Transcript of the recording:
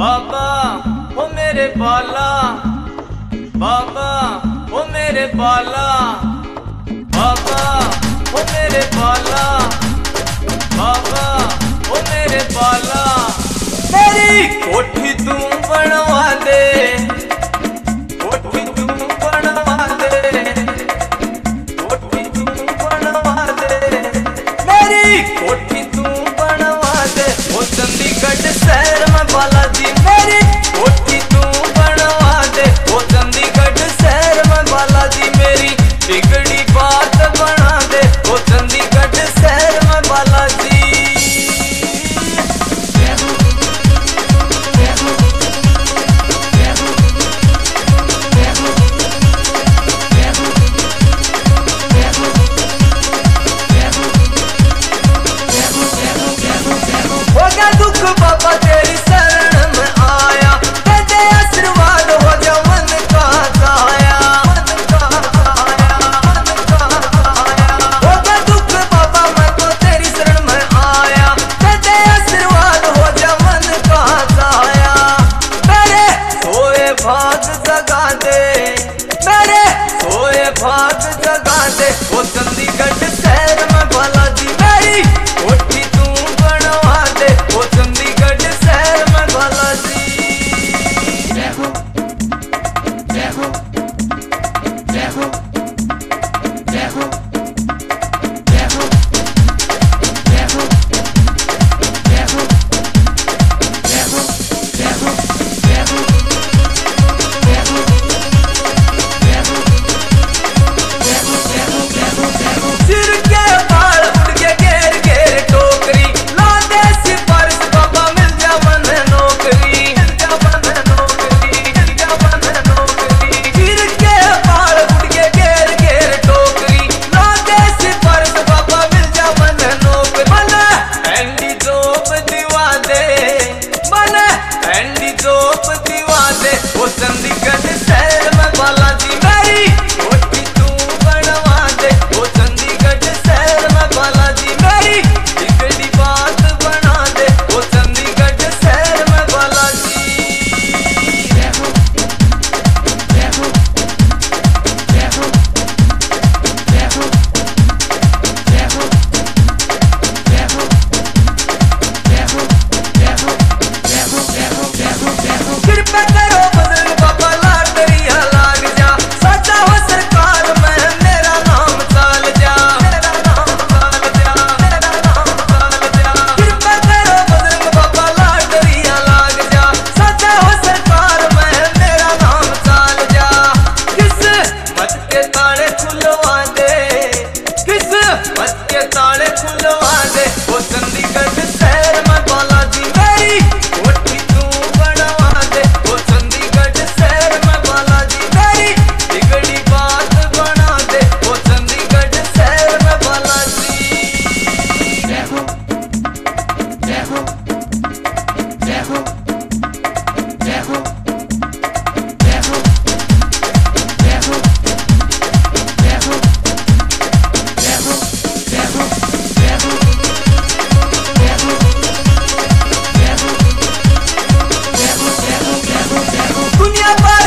बाबा ओ मेरे बाला, बाबा ओ मेरे बाला, बाबा ओ मेरे बाला, बाबा ओ मेरे बाला। मेरी कोठी तू बनवा दे, कोठी तू बनवा दे, कोठी तू बनवा दे, मेरी कोठी तू बनवा दे। ओ चंडीगढ़ शहर में बालाजी मेरी कोठी तू बनवा दे। ओ चंडीगढ़ शहर में बालाजी मेरी बिगड़ी बात बना दे। ओ चंडीगढ़ शहर में बालाजी। हो गया दुख बाबा तेरी शरण में आया, तेरे आशीर्वाद हो जा मन का काया, मन का काया, मन का काया। हो गया दुख बाबा मैं तो तेरी शरण में आया, तेरे आशीर्वाद हो जा मन का काया। मेरे सोए भाग जगा दे, मेरे सोए भाग जगा दे। वो चंडीगढ़ शहर में बालाजी मेरी कोठी तू बनवा दे। वो चंडीगढ़ शहर में बालाजी। जय हो, जय हो, जय हो, जय हो, जय हो, जय हो, जय हो, जय हो, जय हो, जय हो, जय हो, जय हो, जय हो, जय हो। सिर के बाल उड़ के घेर घेर टोकरी, ला दे सिफारिश बाबा मिल जा मन नौकरी, मिल जा मन नौकरी, मिल जा मन नौकरी। सिर के बाल उड़ के घेर घेर टोकरी, ला दे सिफारिश बाबा मिल जा मन नौकरी। मन एंडी जोप दिवा दे, मन एंडी जोप दिवा दे। वो चंडीगढ़ शहर में बालाजी मेरी कोठी तू बनवा दे। वो चंडीगढ़ शहर में बालाजी मेरी बिगड़ी बात बना दे। वो चंडीगढ़ शहर में बालाजी। जय हो, जय हो, जय हो, जय हो, जय हो, जय हो, जय हो, जय हो, जय हो, जय हो, जय हो, जय हो। कृपा करो बुजुर्ग बाबा लाटरिया लाग जा, सच्चा हो सरकार में मेरा नाम चल जा, मेरा नाम चल जा, मेरा नाम चल जा। कृपा करो बुजुर्ग बाबा लाटरिया लाग जा, सच्चा हो सरकार में मेरा नाम चल जा। किस्मत के ताले खुलवा दे, किस्मत के ताले खुलवा दे। वो चंडीगढ़ शहर में बालाजी मेरी कोठी तू बनवा दे। वो चंडीगढ़ शहर में बालाजी मेरी बिगड़ी बात बना दे। वो चंडीगढ़ शहर में बालाजी। जय हो, जय हो, जय हो, जय हो, जय हो, जय हो, जय हो, जय हो, जय हो, जय हो, जय हो, जय हो, जय हो, जय हो, जय हो, जय हो। दुनिया भर